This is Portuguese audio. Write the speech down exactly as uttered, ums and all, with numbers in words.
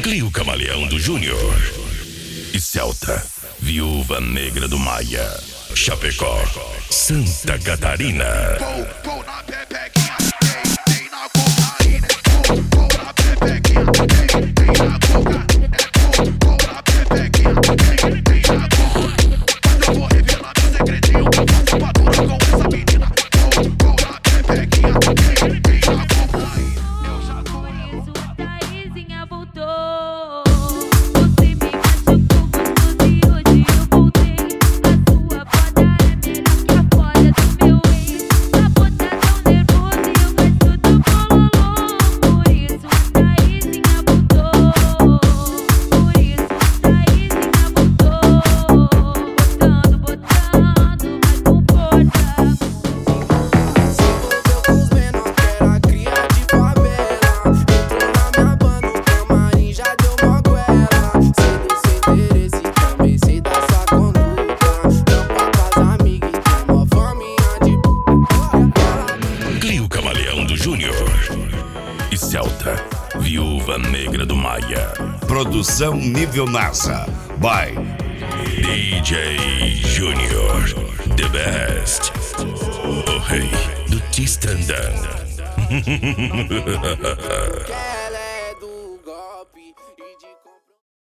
Clio Camaleão do Júnior e Celta, Viúva Negra do Maia, Chapecó, Santa Catarina. E Celta, Viúva Negra do Maia. Produção nível NASA. By D J Júnior, the best. O rei do Tistandão.